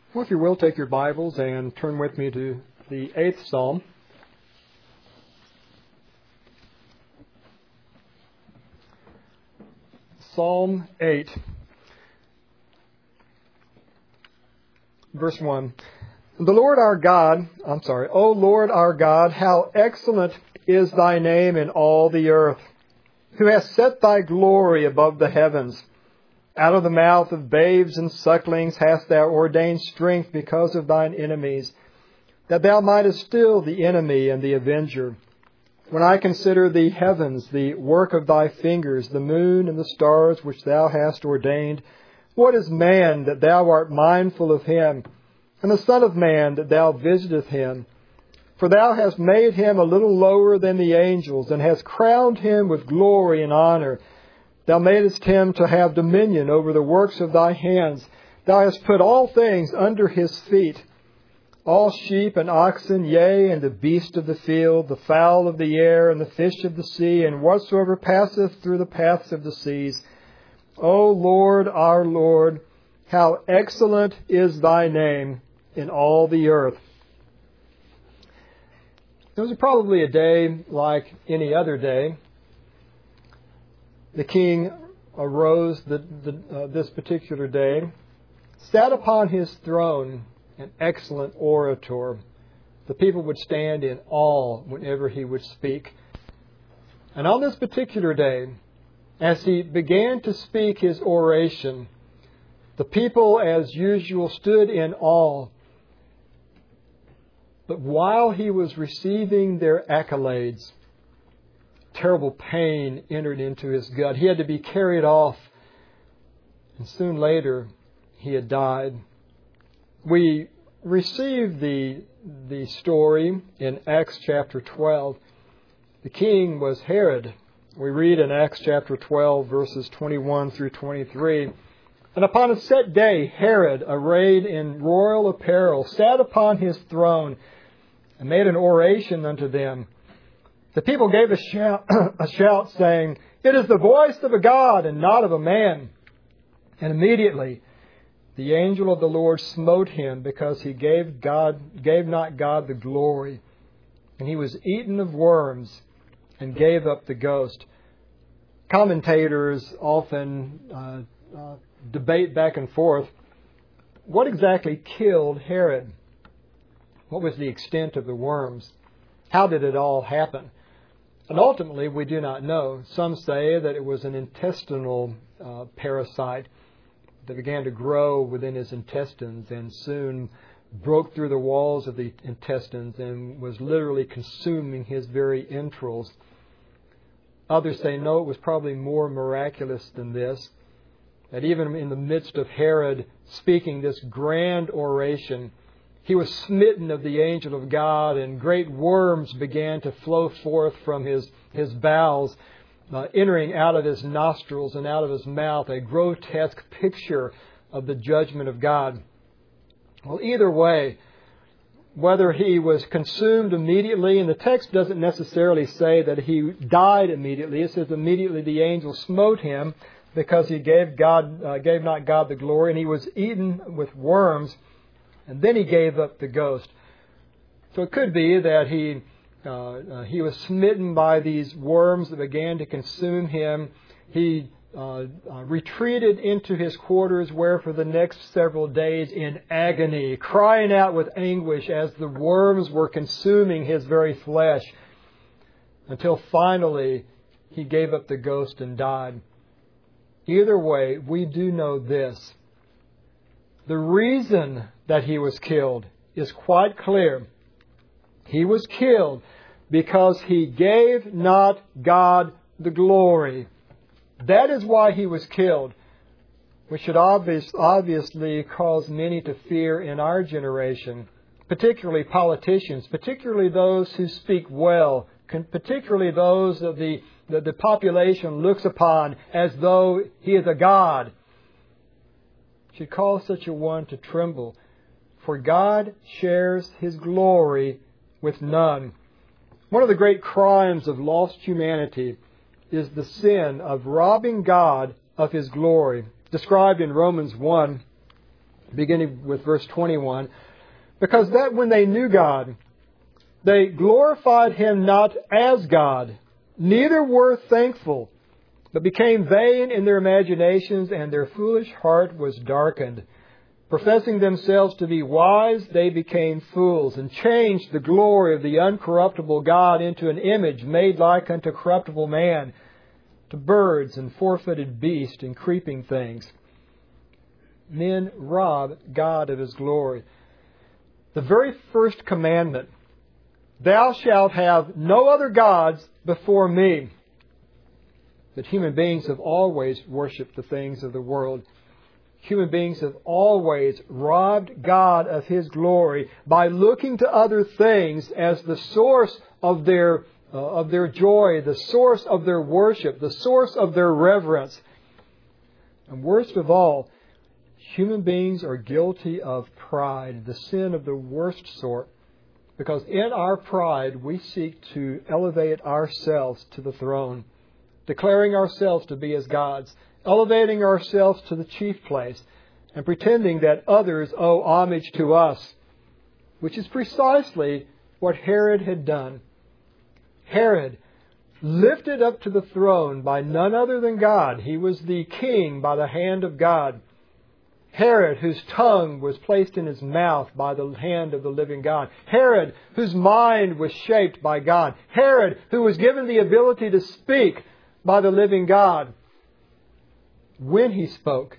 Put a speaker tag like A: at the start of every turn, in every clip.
A: Well, if you will, take your Bibles and turn with me to the 8th Psalm. Psalm 8, verse 1. O Lord our God, how excellent is thy name in all the earth, who hast set thy glory above the heavens. Out of the mouth of babes and sucklings hast thou ordained strength because of thine enemies, that thou mightest still the enemy and the avenger. When I consider the heavens, the work of thy fingers, the moon and the stars which thou hast ordained, what is man that thou art mindful of him, and the son of man that thou visiteth him? For thou hast made him a little lower than the angels, and hast crowned him with glory and honor. Thou madest him to have dominion over the works of thy hands. Thou hast put all things under his feet, all sheep and oxen, yea, and the beast of the field, the fowl of the air, and the fish of the sea, and whatsoever passeth through the paths of the seas. O Lord, our Lord, how excellent is thy name in all the earth. It was probably a day like any other day. The king arose this particular day, sat upon his throne, an excellent orator. The people would stand in awe whenever he would speak. And on this particular day, as he began to speak his oration, the people, as usual, stood in awe. But while he was receiving their accolades, terrible pain entered into his gut. He had to be carried off. And soon later, he had died. We receive the story in Acts chapter 12. The king was Herod. We read in Acts chapter 12, verses 21 through 23. And upon a set day, Herod, arrayed in royal apparel, sat upon his throne and made an oration unto them. The people gave a shout saying, "It is the voice of a God and not of a man." And immediately the angel of the Lord smote him, because he gave not God the glory. And he was eaten of worms and gave up the ghost. Commentators often debate back and forth, what exactly killed Herod? What was the extent of the worms? How did it all happen? And ultimately, we do not know. Some say that it was an intestinal parasite that began to grow within his intestines and soon broke through the walls of the intestines and was literally consuming his very entrails. Others say, no, it was probably more miraculous than this, that even in the midst of Herod speaking this grand oration, he was smitten of the angel of God, and great worms began to flow forth from his bowels, entering out of his nostrils and out of his mouth, a grotesque picture of the judgment of God. Well, either way, whether he was consumed immediately, and the text doesn't necessarily say that he died immediately. It says immediately the angel smote him, because he gave not God the glory, and he was eaten with worms. And then he gave up the ghost. So it could be that he was smitten by these worms that began to consume him. He retreated into his quarters, where for the next several days in agony, crying out with anguish as the worms were consuming his very flesh, until finally he gave up the ghost and died. Either way, we do know this. The reason that he was killed is quite clear. He was killed because he gave not God the glory. That is why he was killed, which should obviously cause many to fear in our generation, particularly politicians, particularly those who speak well, particularly those that the population looks upon as though he is a god. Should cause such a one to tremble. For God shares His glory with none. One of the great crimes of lost humanity is the sin of robbing God of His glory, described in Romans 1, beginning with verse 21, because that when they knew God, they glorified Him not as God, neither were thankful, but became vain in their imaginations, and their foolish heart was darkened. Professing themselves to be wise, they became fools, and changed the glory of the uncorruptible God into an image made like unto corruptible man, to birds and four-footed beasts and creeping things. Men rob God of His glory. The very first commandment, thou shalt have no other gods before me. But human beings have always worshipped the things of the world. Human beings have always robbed God of His glory by looking to other things as the source of their joy, the source of their worship, the source of their reverence. And worst of all, human beings are guilty of pride, the sin of the worst sort, because in our pride we seek to elevate ourselves to the throne, declaring ourselves to be as gods, elevating ourselves to the chief place, and pretending that others owe homage to us, which is precisely what Herod had done. Herod, lifted up to the throne by none other than God, he was the king by the hand of God. Herod, whose tongue was placed in his mouth by the hand of the living God. Herod, whose mind was shaped by God. Herod, who was given the ability to speak by the living God. When he spoke,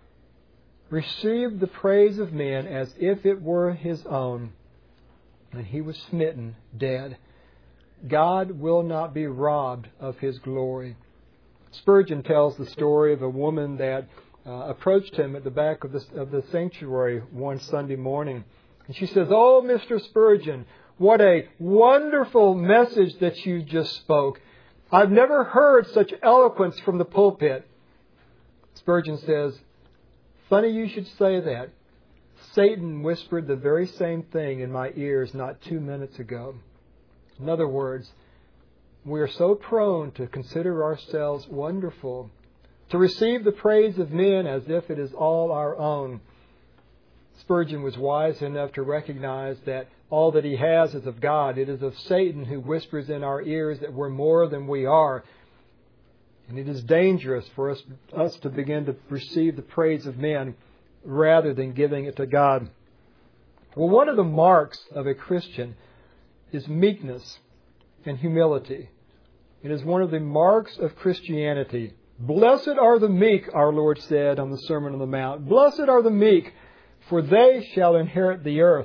A: received the praise of men as if it were his own, and he was smitten dead. God will not be robbed of His glory. Spurgeon tells the story of a woman that approached him at the back of the sanctuary one Sunday morning. And she says, "Oh, Mr. Spurgeon, what a wonderful message that you just spoke. I've never heard such eloquence from the pulpit." Spurgeon says, "Funny you should say that. Satan whispered the very same thing in my ears not 2 minutes ago." In other words, we are so prone to consider ourselves wonderful, to receive the praise of men as if it is all our own. Spurgeon was wise enough to recognize that all that he has is of God. It is of Satan who whispers in our ears that we're more than we are. And it is dangerous for us to begin to receive the praise of men rather than giving it to God. Well, one of the marks of a Christian is meekness and humility. It is one of the marks of Christianity. Blessed are the meek, our Lord said on the Sermon on the Mount. Blessed are the meek, for they shall inherit the earth.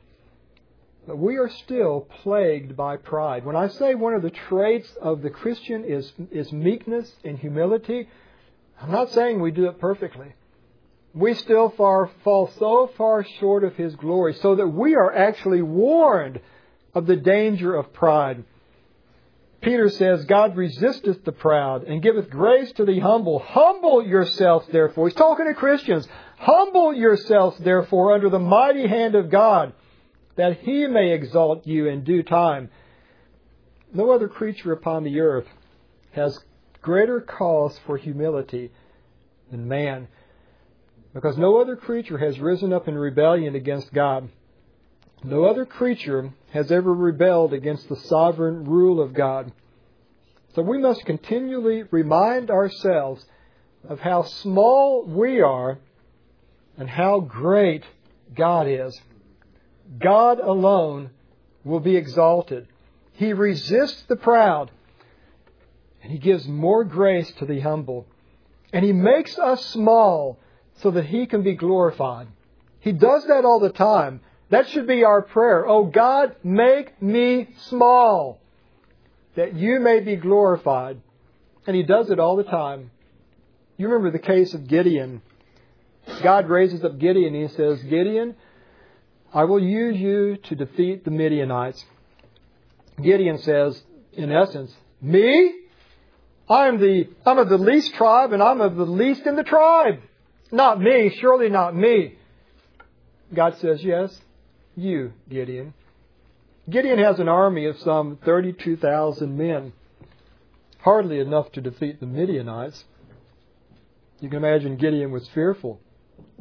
A: But we are still plagued by pride. When I say one of the traits of the Christian is meekness and humility, I'm not saying we do it perfectly. We still fall so far short of His glory, so that we are actually warned of the danger of pride. Peter says, God resisteth the proud and giveth grace to the humble. Humble yourselves, therefore. He's talking to Christians. Humble yourselves, therefore, under the mighty hand of God, that He may exalt you in due time. No other creature upon the earth has greater cause for humility than man, because no other creature has risen up in rebellion against God. No other creature has ever rebelled against the sovereign rule of God. So we must continually remind ourselves of how small we are and how great God is. God alone will be exalted. He resists the proud, and He gives more grace to the humble. And He makes us small so that He can be glorified. He does that all the time. That should be our prayer. Oh God, make me small, that You may be glorified. And He does it all the time. You remember the case of Gideon. God raises up Gideon and He says, Gideon, I will use you to defeat the Midianites. Gideon says, in essence, me? I'm of the least tribe, and I'm of the least in the tribe. Not me, surely not me. God says, yes, you, Gideon. Gideon has an army of some 32,000 men. Hardly enough to defeat the Midianites. You can imagine Gideon was fearful.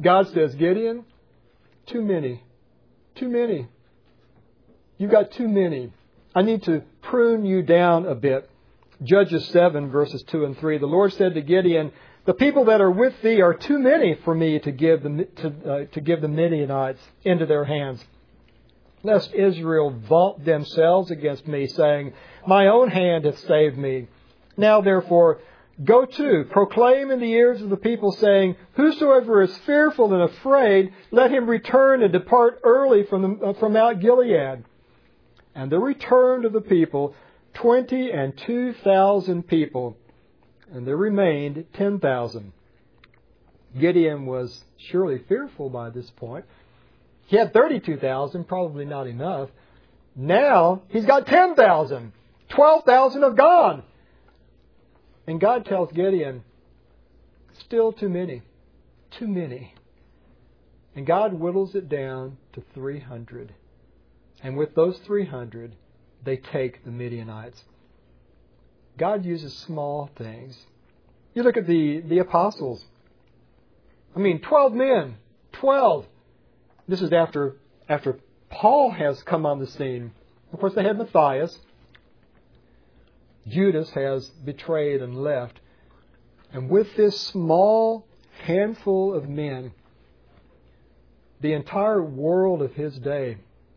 A: God says, Gideon, too many. Too many. You've got too many. I need to prune you down a bit. Judges 7, verses 2 and 3. The Lord said to Gideon, the people that are with thee are too many for me to give the Midianites into their hands, lest Israel vaunt themselves against me, saying, my own hand hath saved me. Now therefore, go to, proclaim in the ears of the people, saying, whosoever is fearful and afraid, let him return and depart early from Mount Gilead. And there returned of the people 22,000 people, and there remained 10,000. Gideon was surely fearful by this point. He had 32,000, probably not enough. Now he's got 10,000. 12,000 have gone. And God tells Gideon, still too many. Too many. And God whittles it down to 300. And with those 300, they take the Midianites. God uses small things. You look at the apostles. 12 men. 12. This is after Paul has come on the scene. Of course, they had Matthias. Judas has betrayed and left. And with this small handful of men, the entire world of his day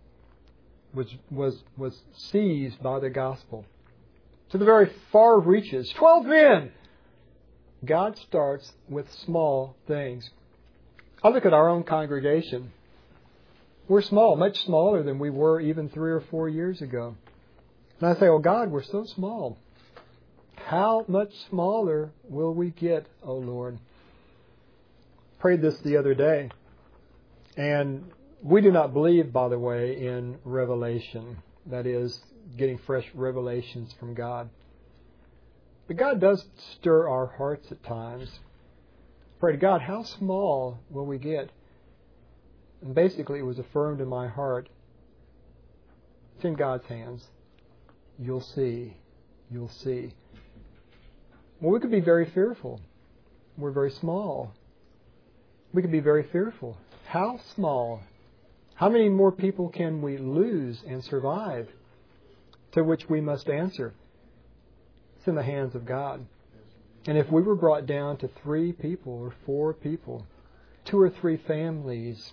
A: was seized by the gospel. To the very far reaches. 12 men! God starts with small things. I look at our own congregation. We're small, much smaller than we were even 3 or 4 years ago. And I say, oh God, we're so small. How much smaller will we get, oh Lord? Prayed this the other day. And we do not believe, by the way, in revelation. That is, getting fresh revelations from God. But God does stir our hearts at times. Pray to God, how small will we get? And basically it was affirmed in my heart. It's in God's hands. You'll see. You'll see. Well, we could be very fearful. We're very small. We could be very fearful. How small? How many more people can we lose and survive? To which we must answer, it's in the hands of God. And if we were brought down to 3 people or 4 people, 2 or 3 families,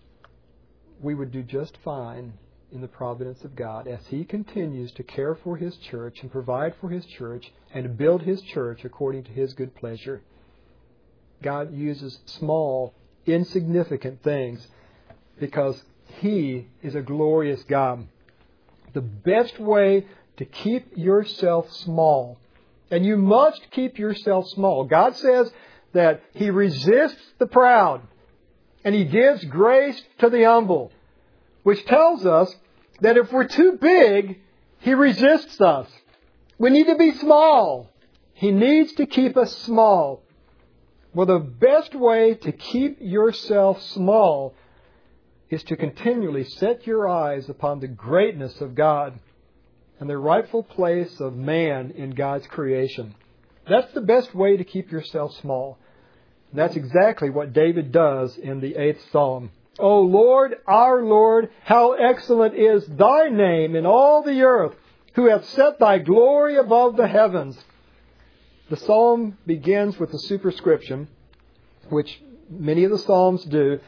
A: we would do just fine in the providence of God as He continues to care for His church and provide for His church and to build His church according to His good pleasure. God uses small, insignificant things because He is a glorious God. The best way to keep yourself small, and you must keep yourself small. God says that He resists the proud and He gives grace to the humble, which tells us that if we're too big, He resists us. We need to be small. He needs to keep us small. Well, the best way to keep yourself small is to continually set your eyes upon the greatness of God and the rightful place of man in God's creation. That's the best way to keep yourself small. And that's exactly what David does in the 8th Psalm. O Lord, our Lord, how excellent is Thy name in all the earth, who hath set Thy glory above the heavens. The psalm begins with a superscription, which many of the psalms do.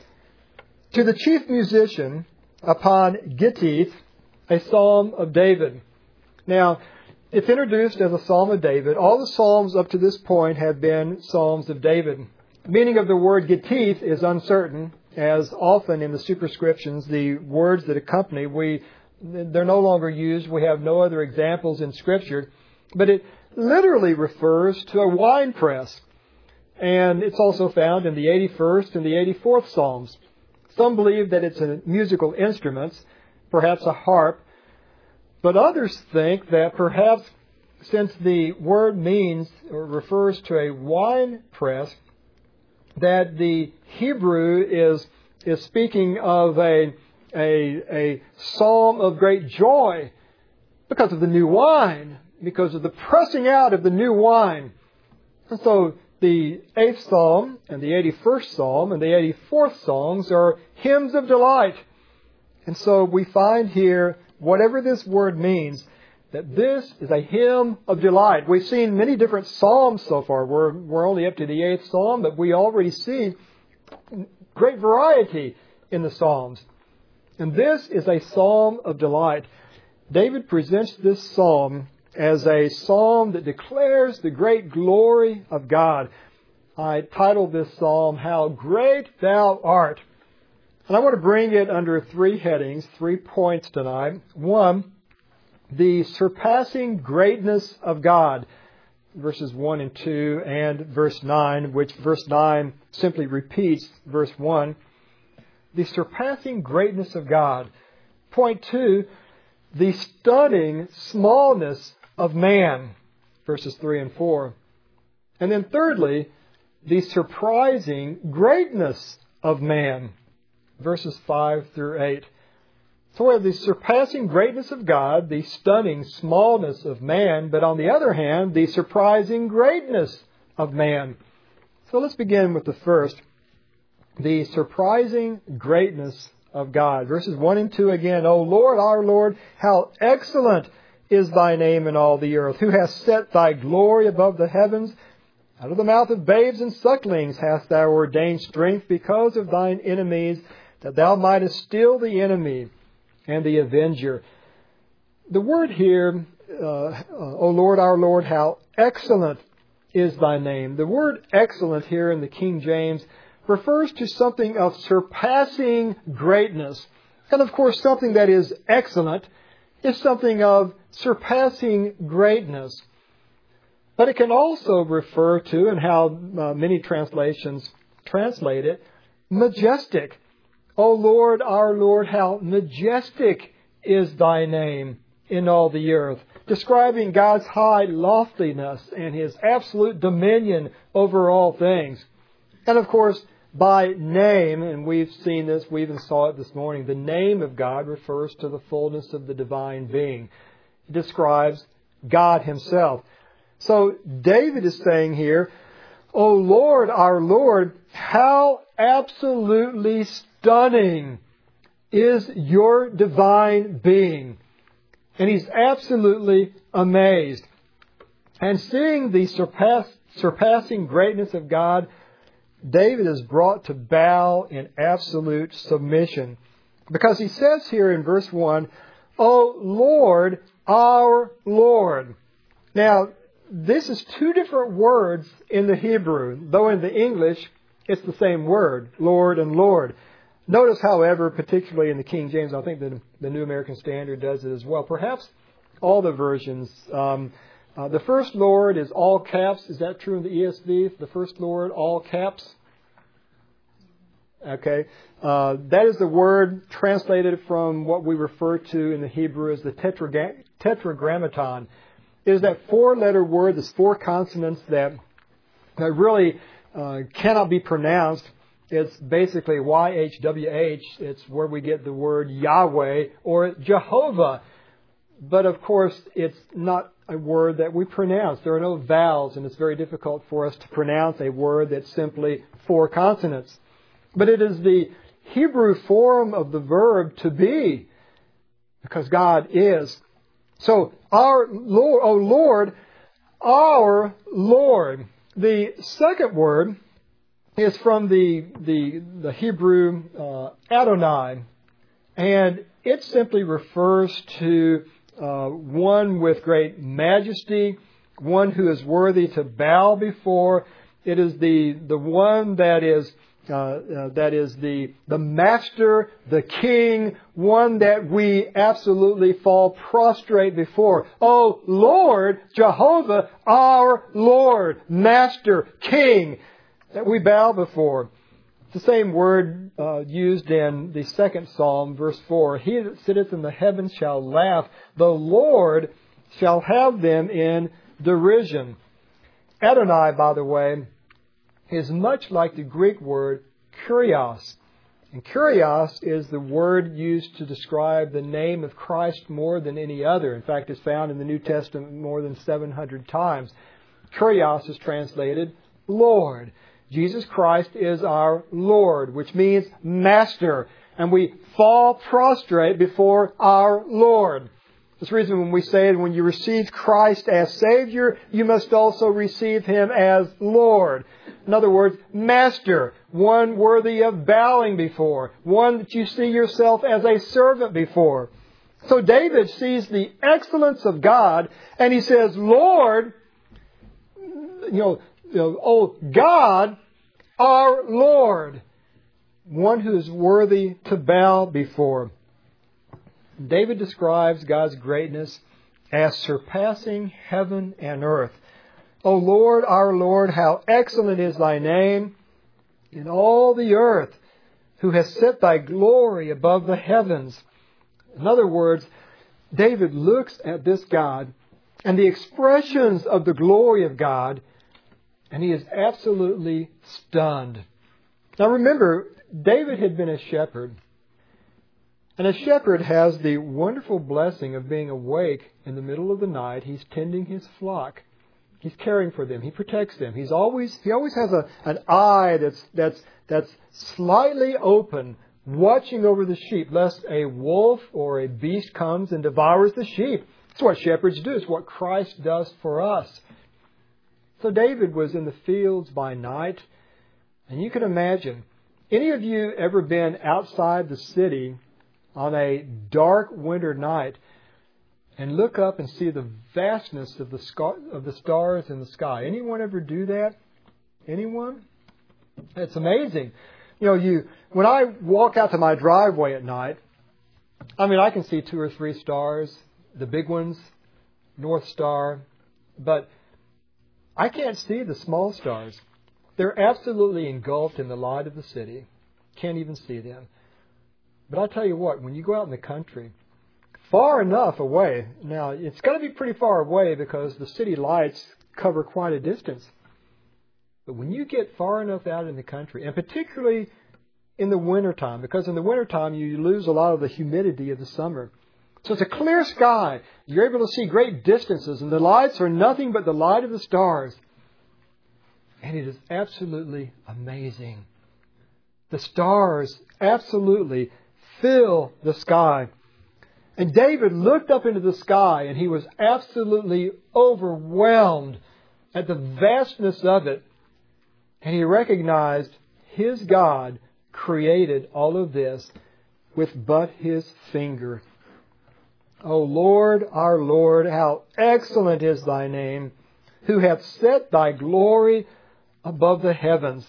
A: To the chief musician, upon Gittith, a psalm of David. Now, it's introduced as a psalm of David. All the psalms up to this point have been psalms of David. The meaning of the word Gittith is uncertain, as often in the superscriptions, the words that accompany, they're no longer used. We have no other examples in Scripture. But it literally refers to a wine press. And it's also found in the 81st and the 84th Psalms. Some believe that it's a musical instrument, perhaps a harp. But others think that perhaps since the word means or refers to a wine press, that the Hebrew is speaking of a psalm of great joy because of the new wine, because of the pressing out of the new wine. And so The 8th Psalm and the 81st Psalm and the 84th Psalms are hymns of delight. And so we find here, whatever this word means, that this is a hymn of delight. We've seen many different psalms so far. We're only up to the 8th Psalm, but we already see great variety in the Psalms. And this is a psalm of delight. David presents this psalm as a psalm that declares the great glory of God. I titled this psalm, How Great Thou Art. And I want to bring it under 3 headings, 3 points tonight. 1, the surpassing greatness of God, verses 1 and 2, and verse 9, which verse 9 simply repeats verse 1. The surpassing greatness of God. Point 2, the stunning smallness of man, verses 3 and 4. And then thirdly, the surprising greatness of man, verses 5 through 8. So we have the surpassing greatness of God, the stunning smallness of man, but on the other hand, the surprising greatness of man. So let's begin with the first, the surprising greatness of God. Verses 1 and 2 again. O Lord, our Lord, how excellent is Thy name in all the earth, who hast set Thy glory above the heavens. Out of the mouth of babes and sucklings hast Thou ordained strength because of Thine enemies, that Thou mightest still the enemy and the avenger. The word here, O Lord, our Lord, how excellent is Thy name. The word excellent here in the King James refers to something of surpassing greatness. And of course, something that is excellent is something of surpassing greatness. But it can also refer to, and how many translations translate it, majestic. O Lord, our Lord, how majestic is Thy name in all the earth, describing God's high loftiness and His absolute dominion over all things. And of course, by name, and we've seen this, we even saw it this morning, the name of God refers to the fullness of the divine being. It describes God Himself. So David is saying here, O Lord, our Lord, how absolutely stunning is your divine being. And he's absolutely amazed. And seeing the surpassing greatness of God, David is brought to bow in absolute submission. Because he says here in verse 1, O Lord, our Lord. Now, this is 2 different words in the Hebrew, though in the English it's the same word, Lord and Lord. Notice, however, particularly in the King James, I think the New American Standard does it as well. Perhaps all the versions. The first Lord is all caps. Is that true in the ESV? The first Lord, all caps? Okay. That is the word translated from what we refer to in the Hebrew as the tetragrammaton. It is that 4-letter word, this 4 consonants that really cannot be pronounced. It's basically YHWH. It's where we get the word Yahweh or Jehovah. But of course, it's not a word that we pronounce. There are no vowels, and it's very difficult for us to pronounce a word that's simply 4 consonants. But it is the Hebrew form of the verb to be, because God is. So, our Lord, O Lord, our Lord. The second word is from the Hebrew Adonai, and it simply refers to one with great majesty, one who is worthy to bow before. It is the one that is the master, the king, one that we absolutely fall prostrate before. Oh Lord, Jehovah, our Lord, Master, King, that we bow before. It's the same word used in the 2nd Psalm, verse 4. He that sitteth in the heavens shall laugh. The Lord shall have them in derision. Adonai, by the way, is much like the Greek word kurios. And kurios is the word used to describe the name of Christ more than any other. In fact, it's found in the New Testament more than 700 times. Kurios is translated Lord. Jesus Christ is our Lord, which means Master. And we fall prostrate before our Lord. That's the reason when we say when you receive Christ as Savior, you must also receive Him as Lord. In other words, Master, one worthy of bowing before, one that you see yourself as a servant before. So David sees the excellence of God, and he says, Lord, oh God, our Lord, one who is worthy to bow before. David describes God's greatness as surpassing heaven and earth. O Lord, our Lord, how excellent is Thy name in all the earth, who has set Thy glory above the heavens. In other words, David looks at this God and the expressions of the glory of God, and he is absolutely stunned. Now remember, David had been a shepherd. And a shepherd has the wonderful blessing of being awake in the middle of the night. He's tending his flock. He's caring for them. He protects them. He always has an eye that's slightly open, watching over the sheep, lest a wolf or a beast comes and devours the sheep. It's what shepherds do. It's what Christ does for us. So David was in the fields by night, and you can imagine, any of you ever been outside the city on a dark winter night and look up and see the vastness of the stars in the sky? Anyone ever do that? Anyone? It's amazing. When I walk out to my driveway at night, I can see 2 or 3 stars, the big ones, North Star, but I can't see the small stars. They're absolutely engulfed in the light of the city. Can't even see them. But I'll tell you what, when you go out in the country, far enough away, now it's going to be pretty far away because the city lights cover quite a distance. But when you get far enough out in the country, and particularly in the wintertime, because in the wintertime you lose a lot of the humidity of the summer. So it's a clear sky. You're able to see great distances, and the lights are nothing but the light of the stars. And it is absolutely amazing. The stars absolutely fill the sky. And David looked up into the sky, and he was absolutely overwhelmed at the vastness of it. And he recognized his God created all of this with but His finger. O Lord, our Lord, how excellent is Thy name, who hath set Thy glory above the heavens.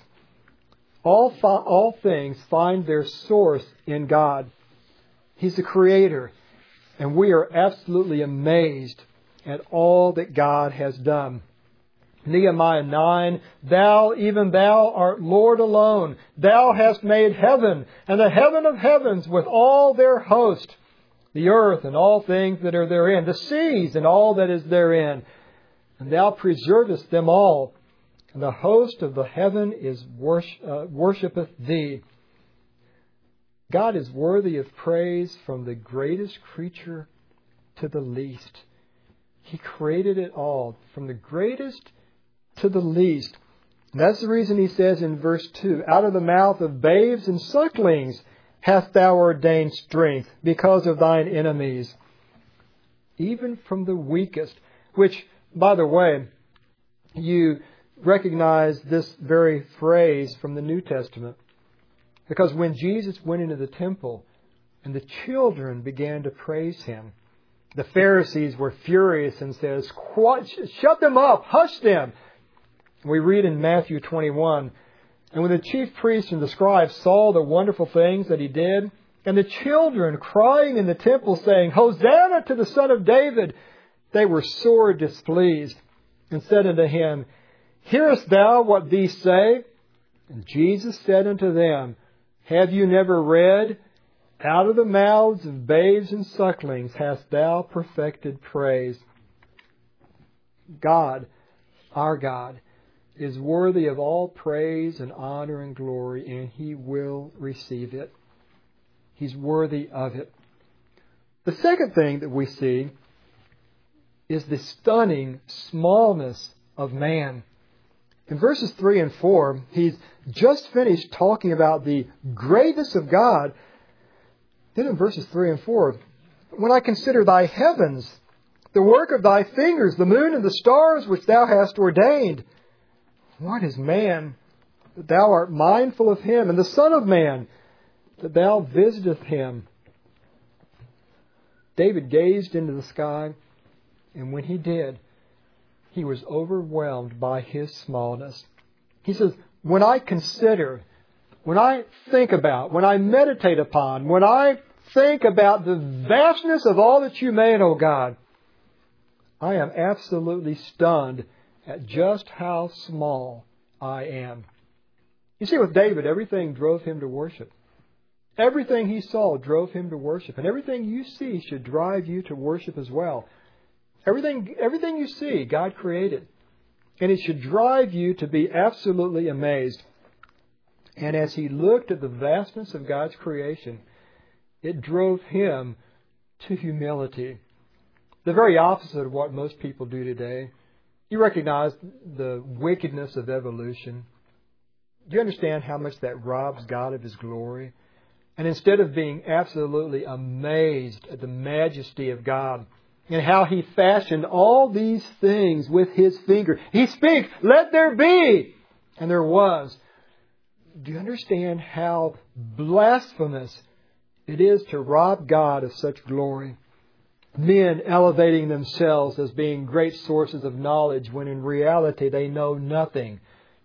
A: All things find their source in God. He's the Creator, and we are absolutely amazed at all that God has done. Nehemiah 9, Thou, even Thou, art Lord alone. Thou hast made heaven, and the heaven of heavens with all their host, the earth and all things that are therein, the seas and all that is therein. And Thou preservest them all. And the host of the heaven worshipeth Thee. God is worthy of praise from the greatest creature to the least. He created it all, from the greatest to the least. And that's the reason He says in verse 2, Out of the mouth of babes and sucklings hast Thou ordained strength because of Thine enemies. Even from the weakest, which, by the way, you recognize this very phrase from the New Testament. Because when Jesus went into the temple and the children began to praise Him, the Pharisees were furious and says, Shut them up, hush them. We read in Matthew 21, And when the chief priests and the scribes saw the wonderful things that He did, and the children crying in the temple saying, Hosanna to the Son of David, they were sore displeased and said unto Him, Hearest thou what these say? And Jesus said unto them, Have you never read, Out of the mouths of babes and sucklings hast Thou perfected praise? God, our God, is worthy of all praise and honor and glory, and He will receive it. He's worthy of it. The second thing that we see is the stunning smallness of man. In verses 3 and 4, he's just finished talking about the greatness of God. Then in verses 3 and 4, when I consider thy heavens, the work of thy fingers, the moon and the stars which thou hast ordained. What is man, that thou art mindful of him, and the Son of Man, that thou visiteth him? David gazed into the sky, and when he did, he was overwhelmed by his smallness. He says, when I consider, when I think about, when I meditate upon, when I think about the vastness of all that you made, O God, I am absolutely stunned at just how small I am. You see, with David, everything drove him to worship. Everything he saw drove him to worship. And everything you see should drive you to worship as well. Everything you see, God created. And it should drive you to be absolutely amazed. And as he looked at the vastness of God's creation, it drove him to humility. The very opposite of what most people do today. You recognize the wickedness of evolution. Do you understand how much that robs God of His glory? And instead of being absolutely amazed at the majesty of God and how He fashioned all these things with His finger, He speaks, let there be! And there was. Do you understand how blasphemous it is to rob God of such glory? Men elevating themselves as being great sources of knowledge when in reality they know nothing.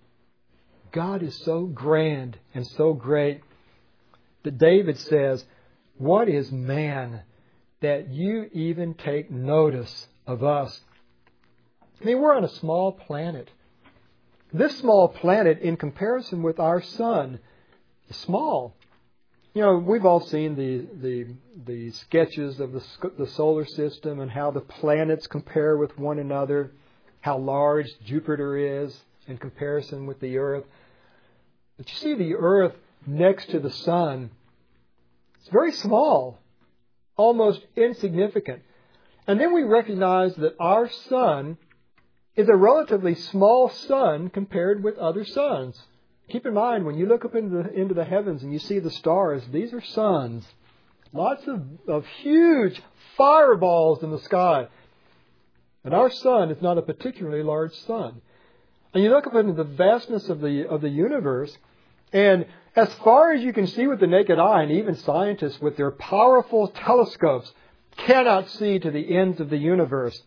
A: God is so grand and so great that David says, what is man that you even take notice of us? I mean, we're on a small planet. This small planet, in comparison with our sun, is small. You know, we've all seen the sketches of the solar system and how the planets compare with one another, how large Jupiter is in comparison with the Earth. But you see the Earth next to the sun, it's very small, almost insignificant. And then we recognize that our sun is a relatively small sun compared with other suns. Keep in mind, when you look up into the heavens and you see the stars, these are suns. Lots of huge fireballs in the sky. And our sun is not a particularly large sun. And you look up into the vastness of the universe, and as far as you can see with the naked eye, and even scientists with their powerful telescopes cannot see to the ends of the universe.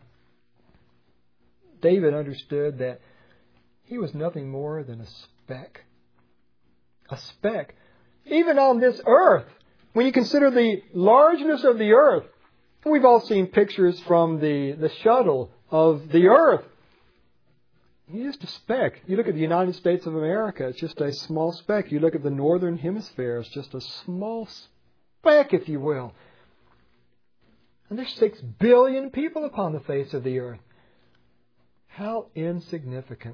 A: David understood that he was nothing more than a speck. A speck. Even on this earth, when you consider the largeness of the earth, we've all seen pictures from the shuttle of the earth. He's just a speck. You look at the United States of America, it's just a small speck. You look at the northern hemisphere, it's just a small speck, if you will. And there's 6 billion people upon the face of the earth. How insignificant.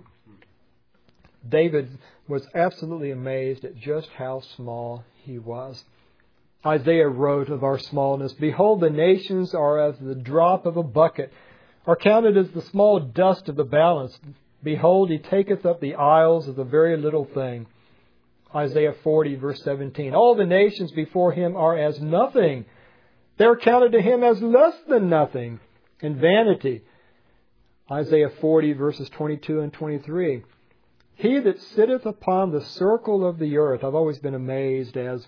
A: David was absolutely amazed at just how small he was. Isaiah wrote of our smallness, behold, the nations are as the drop of a bucket, are counted as the small dust of the balance. Behold, He taketh up the isles of the very little thing. Isaiah 40, verse 17. All the nations before Him are as nothing. They are counted to Him as less than nothing, in vanity. Isaiah 40, verses 22 and 23. He that sitteth upon the circle of the earth. I've always been amazed as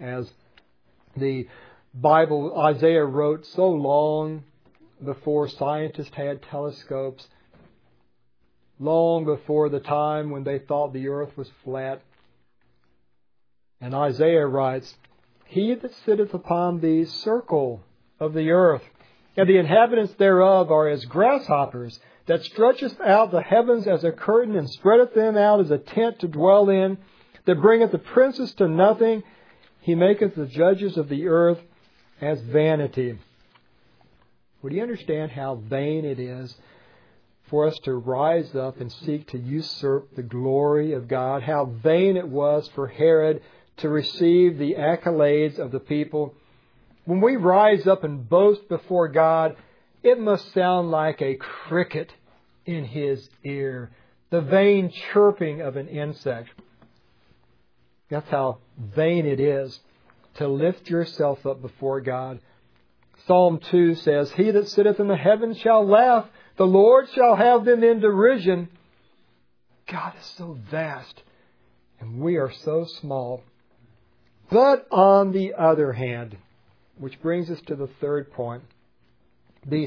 A: the Bible, Isaiah wrote so long before scientists had telescopes, long before the time when they thought the earth was flat. And Isaiah writes, He that sitteth upon the circle of the earth, and the inhabitants thereof are as grasshoppers, that stretcheth out the heavens as a curtain, and spreadeth them out as a tent to dwell in, that bringeth the princes to nothing. He maketh the judges of the earth as vanity. Would you understand how vain it is for us to rise up and seek to usurp the glory of God? How vain it was for Herod to receive the accolades of the people. When we rise up and boast before God, it must sound like a cricket in His ear the vain chirping of an insect. That's how vain it is to lift yourself up before God. Psalm 2 says, He that sitteth in the heavens shall laugh, the Lord shall have them in derision. God is so vast, and we are so small. But on the other hand, which brings us to the third point, the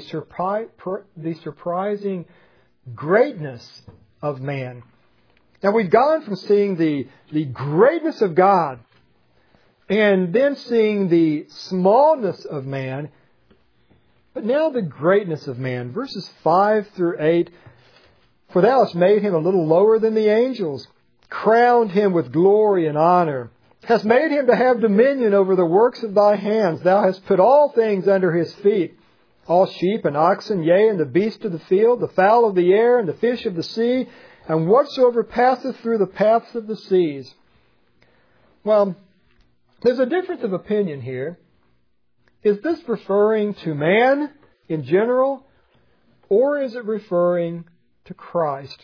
A: surprising greatness of man. Now we've gone from seeing the greatness of God and then seeing the smallness of man, but now the greatness of man. Verses 5 through 8, For thou hast made him a little lower than the angels, crowned him with glory and honor, hast made him to have dominion over the works of thy hands. Thou hast put all things under his feet, all sheep and oxen, yea, and the beasts of the field, the fowl of the air, and the fish of the sea, and whatsoever passeth through the paths of the seas. Well, there's a difference of opinion here. Is this referring to man in general, or is it referring to Christ?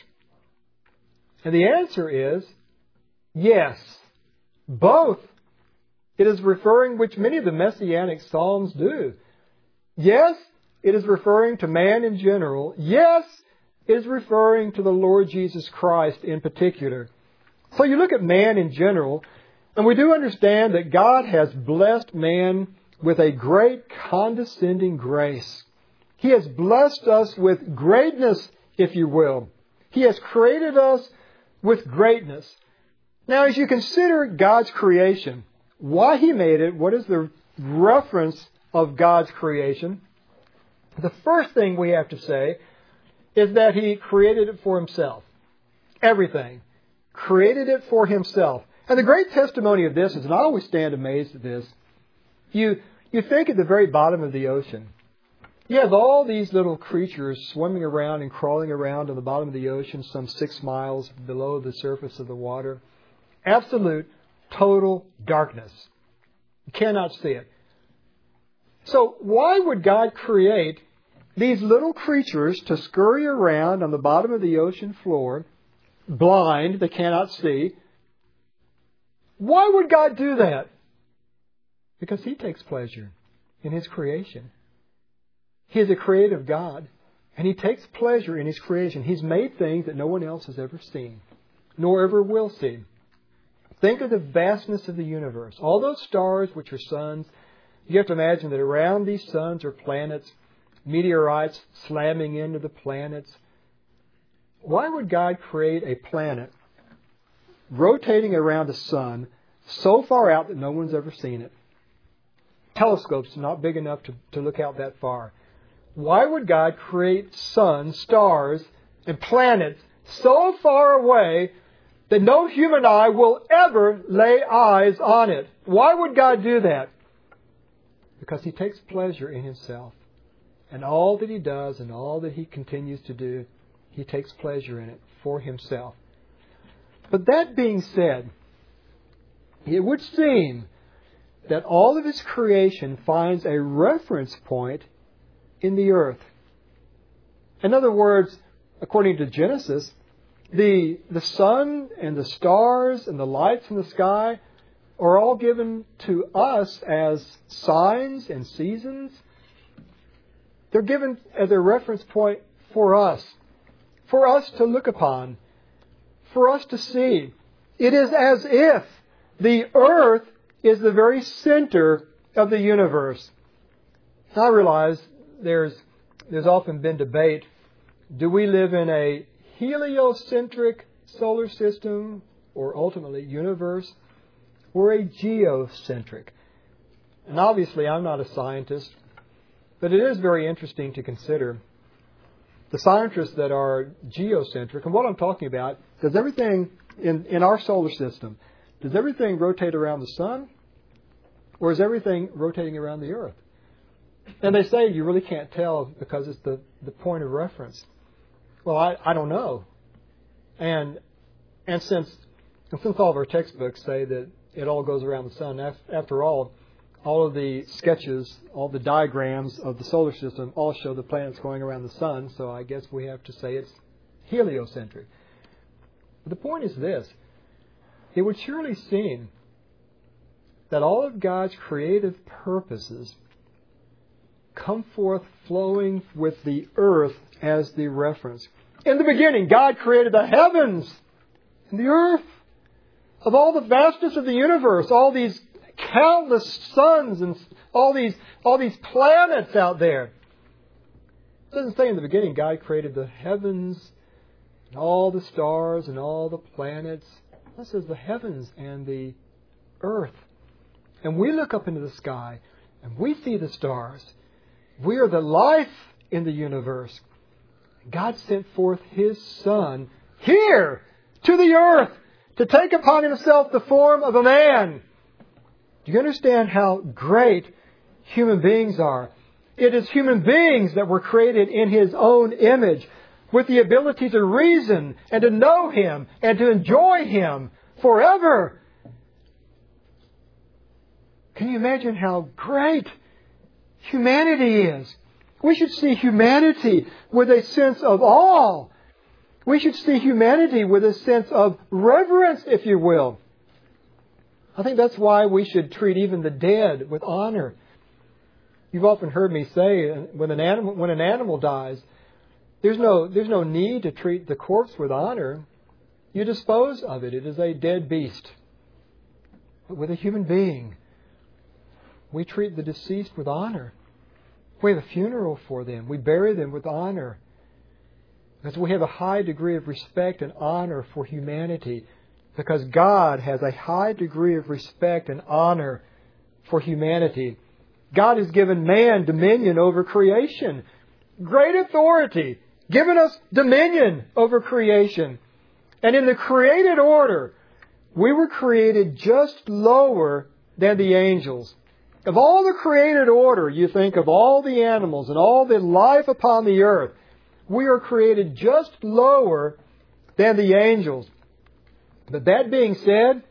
A: And the answer is yes, both. It is referring, which many of the Messianic Psalms do. Yes, it is referring to man in general. Yes, it is referring to the Lord Jesus Christ in particular. So you look at man in general, and we do understand that God has blessed man with a great condescending grace. He has blessed us with greatness, if you will. He has created us with greatness. Now, as you consider God's creation, why He made it, what is the reference of God's creation? The first thing we have to say is that He created it for Himself. Everything. Created it for Himself. And the great testimony of this is, and I always stand amazed at this, you think at the very bottom of the ocean, you have all these little creatures swimming around and crawling around on the bottom of the ocean, some 6 miles below the surface of the water. Absolute, total darkness. You cannot see it. So why would God create these little creatures to scurry around on the bottom of the ocean floor, blind, they cannot see? Why would God do that? Because He takes pleasure in His creation. He is a creative God, and He takes pleasure in His creation. He's made things that no one else has ever seen, nor ever will see. Think of the vastness of the universe. All those stars which are suns, you have to imagine that around these suns are planets, meteorites slamming into the planets. Why would God create a planet rotating around a sun so far out that no one's ever seen it? Telescopes are not big enough to look out that far. Why would God create suns, stars, and planets so far away that no human eye will ever lay eyes on it? Why would God do that? Because He takes pleasure in Himself. And all that He does and all that He continues to do, He takes pleasure in it for Himself. But that being said, it would seem that all of His creation finds a reference point in the earth. In other words, according to Genesis, the sun and the stars and the lights in the sky are all given to us as signs and seasons. They're given as a reference point for us to look upon, for us to see. It is as if the earth is the very center of the universe. I realize there's often been debate. Do we live in a heliocentric solar system, or ultimately universe, or a geocentric? And obviously I'm not a scientist, but it is very interesting to consider the scientists that are geocentric. And what I'm talking about, does everything in our solar system, does everything rotate around the sun? Or is everything rotating around the earth? And they say you really can't tell because it's the point of reference. Well, I don't know. And since all of our textbooks say that it all goes around the sun, after all of the sketches, all the diagrams of the solar system all show the planets going around the sun, so I guess we have to say it's heliocentric. But the point is this. It would surely seem that all of God's creative purposes come forth flowing with the earth as the reference. In the beginning, God created the heavens and the earth. Of all the vastness of the universe, all these countless suns and all these planets out there. It doesn't say in the beginning God created the heavens and all the stars and all the planets. It says the heavens and the earth. And we look up into the sky and we see the stars. We are the life in the universe. God sent forth His Son here to the earth to take upon Himself the form of a man. Do you understand how great human beings are? It is human beings that were created in His own image, with the ability to reason and to know Him and to enjoy Him forever. Can you imagine how great humanity is? We should see humanity with a sense of awe. We should see humanity with a sense of reverence, if you will. I think that's why we should treat even the dead with honor. You've often heard me say, when an animal dies, there's no need to treat the corpse with honor. You dispose of it. It is a dead beast. But with a human being, we treat the deceased with honor. We have a funeral for them. We bury them with honor. Because we have a high degree of respect and honor for humanity. Because God has a high degree of respect and honor for humanity. God has given man dominion over creation. Great authority. Given us dominion over creation. And in the created order, we were created just lower than the angels. Of all the created order, you think of all the animals and all the life upon the earth, we are created just lower than the angels. But that being said,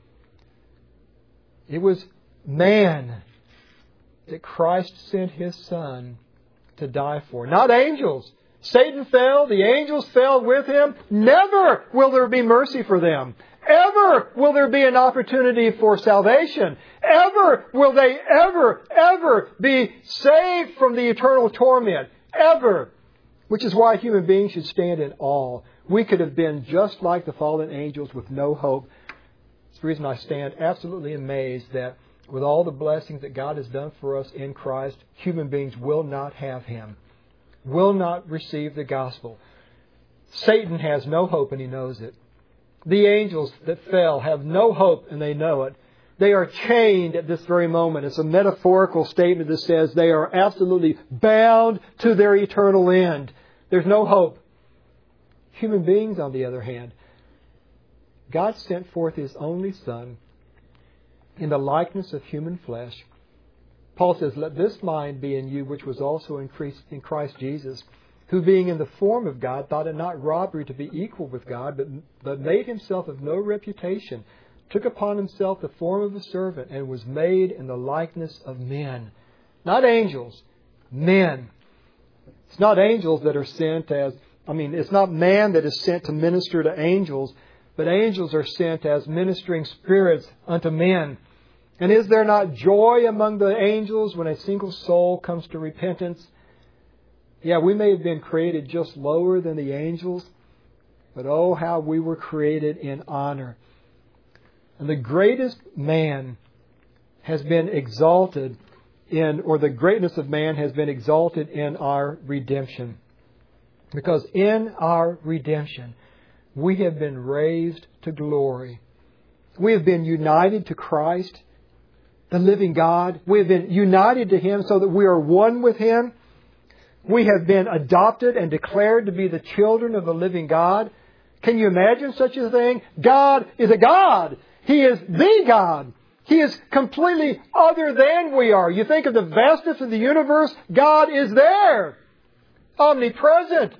A: it was man that Christ sent His Son to die for. Not angels. Satan fell, the angels fell with him. Never will there be mercy for them. Ever will there be an opportunity for salvation. Ever will they ever be saved from the eternal torment. Ever. Which is why human beings should stand in awe. We could have been just like the fallen angels with no hope. That's the reason I stand absolutely amazed that with all the blessings that God has done for us in Christ, human beings will not have Him. Will not receive the gospel. Satan has no hope and he knows it. The angels that fell have no hope and they know it. They are chained at this very moment. It's a metaphorical statement that says they are absolutely bound to their eternal end. There's no hope. Human beings, on the other hand, God sent forth His only Son in the likeness of human flesh. Paul says, "Let this mind be in you, which was also in Christ Jesus, who being in the form of God, thought it not robbery to be equal with God, but made Himself of no reputation, took upon Himself the form of a servant, and was made in the likeness of men." Not angels, men. It's not angels that are sent it's not man that is sent to minister to angels, but angels are sent as ministering spirits unto men. And is there not joy among the angels when a single soul comes to repentance? Yeah, we may have been created just lower than the angels, but oh, how we were created in honor. And the greatest man has been exalted the greatness of man has been exalted in our redemption. Because in our redemption, we have been raised to glory. We have been united to Christ, the living God. We have been united to Him so that we are one with Him. We have been adopted and declared to be the children of the living God. Can you imagine such a thing? God is a God. He is the God. He is completely other than we are. You think of the vastness of the universe, God is there. Omnipresent.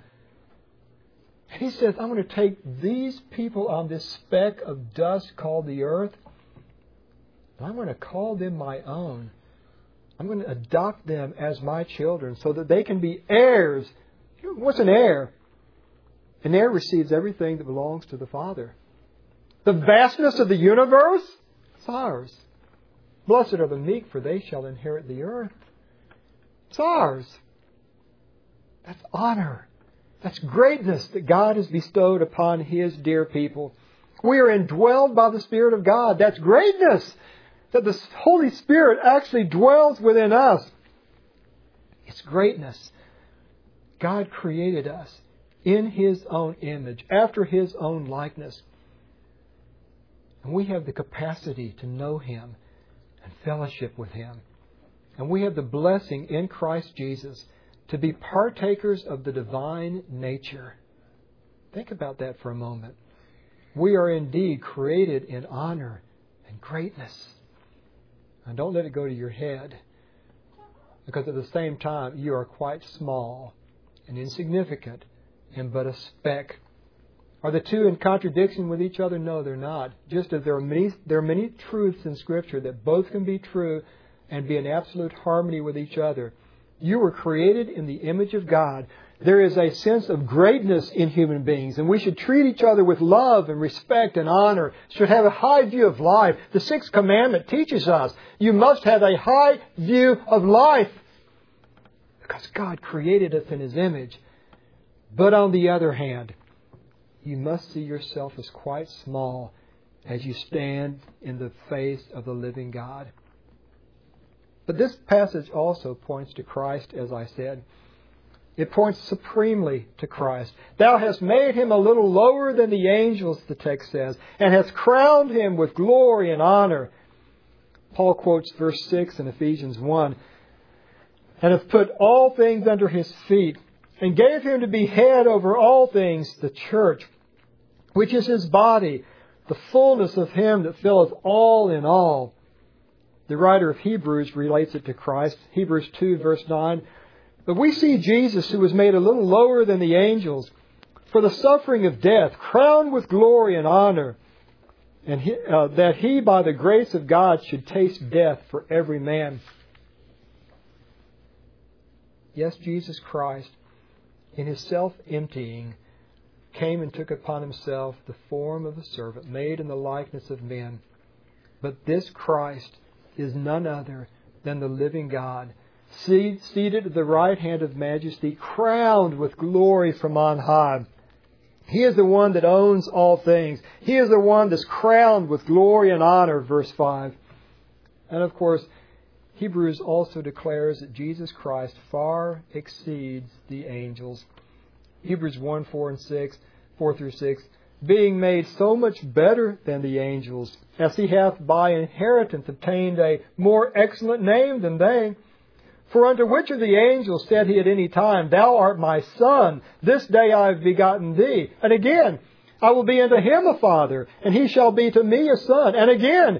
A: And He says, I'm going to take these people on this speck of dust called the earth, and I'm going to call them my own. I'm going to adopt them as my children so that they can be heirs. What's an heir? and heir receives everything that belongs to the Father. The vastness of the universe is ours. Blessed are the meek, for they shall inherit the earth. It's ours. That's honor. That's greatness that God has bestowed upon His dear people. We are indwelled by the Spirit of God. That's greatness. That the Holy Spirit actually dwells within us. It's greatness. God created us in His own image, after His own likeness. And we have the capacity to know Him and fellowship with Him. And we have the blessing in Christ Jesus to be partakers of the divine nature. Think about that for a moment. We are indeed created in honor and greatness. And don't let it go to your head, because at the same time you are quite small and insignificant and but a speck. Are the two in contradiction with each other? No, they're not. Just as there are many truths in Scripture that both can be true and be in absolute harmony with each other. You were created in the image of God. There is a sense of greatness in human beings, and we should treat each other with love and respect and honor. Should have a high view of life. The sixth commandment teaches us you must have a high view of life, because God created us in His image. But on the other hand, you must see yourself as quite small as you stand in the face of the living God. But this passage also points to Christ, as I said. It points supremely to Christ. Thou hast made Him a little lower than the angels, the text says, and hast crowned Him with glory and honor. Paul quotes verse 6 in Ephesians 1. And hath put all things under His feet, and gave Him to be head over all things, the church, which is His body, the fullness of Him that filleth all in all. The writer of Hebrews relates it to Christ. Hebrews 2, verse 9. But we see Jesus, who was made a little lower than the angels, for the suffering of death, crowned with glory and honor, and that He, by the grace of God, should taste death for every man. Yes, Jesus Christ, in His self-emptying, came and took upon Himself the form of a servant, made in the likeness of men. But this Christ is none other than the living God, seated at the right hand of majesty, crowned with glory from on high. He is the one that owns all things. He is the one that's crowned with glory and honor, verse 5. And of course, Hebrews also declares that Jesus Christ far exceeds the angels. Hebrews 1, 4 through 6. Being made so much better than the angels, as He hath by inheritance obtained a more excellent name than they. For unto which of the angels said He at any time, Thou art my Son, this day I have begotten thee? And again, I will be unto him a father, and he shall be to me a son. And again,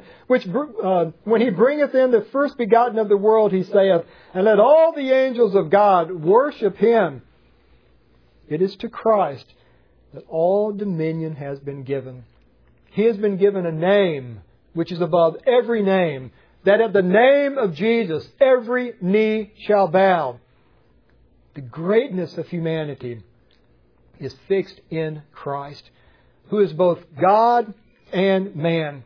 A: when He bringeth in the first begotten of the world, He saith, And let all the angels of God worship Him. It is to Christ that all dominion has been given. He has been given a name which is above every name, that at the name of Jesus every knee shall bow. The greatness of humanity is fixed in Christ, who is both God and man.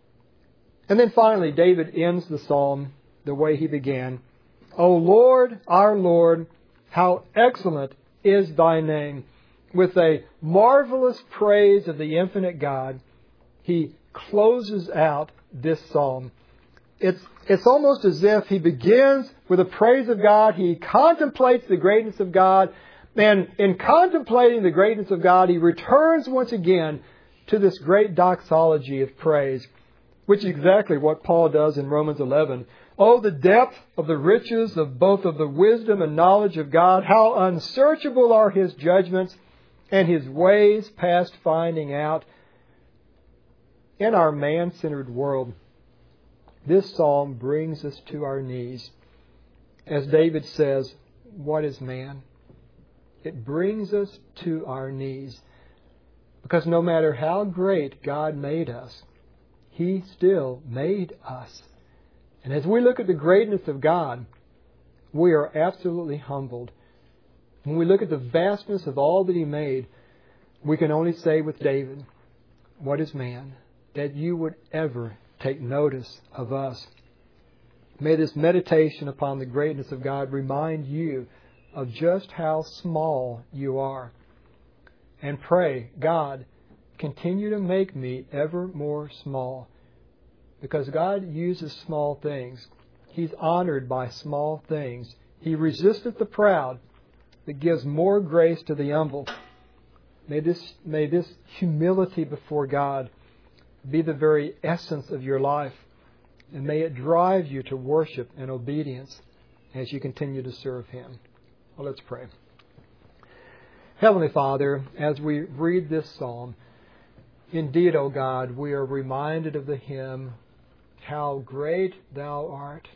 A: And then finally, David ends the psalm the way he began. O Lord, our Lord, how excellent is Thy name. With a marvelous praise of the infinite God, he closes out this psalm. It's almost as if he begins with a praise of God. He contemplates the greatness of God. And in contemplating the greatness of God, he returns once again to this great doxology of praise, which is exactly what Paul does in Romans 11. Oh, the depth of the riches of both of the wisdom and knowledge of God. How unsearchable are His judgments and His ways past finding out. In our man-centered world, this psalm brings us to our knees. As David says, what is man? It brings us to our knees. Because no matter how great God made us, He still made us. And as we look at the greatness of God, we are absolutely humbled. When we look at the vastness of all that He made, We can only say with David, what is man, that you would ever take notice of us. May this meditation upon the greatness of God remind you of just how small you are. And pray, God, continue to make me ever more small. Because God uses small things. He's honored by small things. He resisteth the proud, but gives more grace to the humble. May this humility before God be the very essence of your life. And may it drive you to worship and obedience as you continue to serve Him. Well, let's pray. Heavenly Father, as we read this psalm, indeed, O God, we are reminded of the hymn, How Great Thou Art.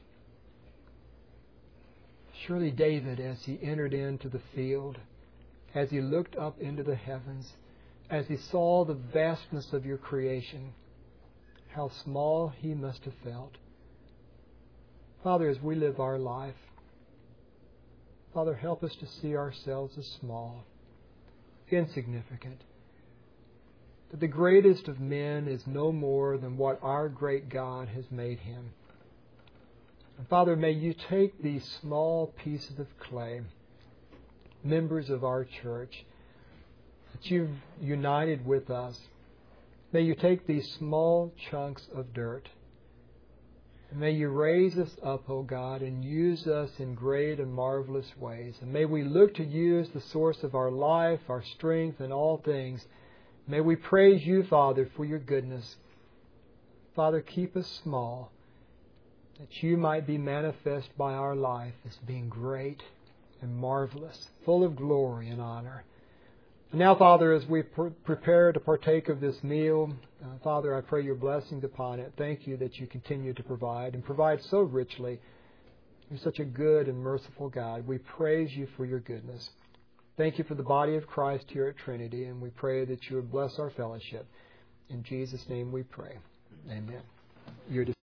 A: Surely David, as he entered into the field, as he looked up into the heavens, as he saw the vastness of your creation, how small he must have felt. Father, as we live our life, Father, help us to see ourselves as small, insignificant. That the greatest of men is no more than what our great God has made him. And Father, may you take these small pieces of clay, members of our church, that you've united with us. May you take these small chunks of dirt, and may you raise us up, O God, and use us in great and marvelous ways. And may we look to you as the source of our life, our strength, and all things. May we praise you, Father, for your goodness. Father, keep us small, that you might be manifest by our life as being great and marvelous, full of glory and honor. And now, Father, as we prepare to partake of this meal, Father, I pray your blessings upon it. Thank you that you continue to provide, and provide so richly. You're such a good and merciful God. We praise you for your goodness. Thank you for the body of Christ here at Trinity, and we pray that you would bless our fellowship. In Jesus' name we pray. Amen. You're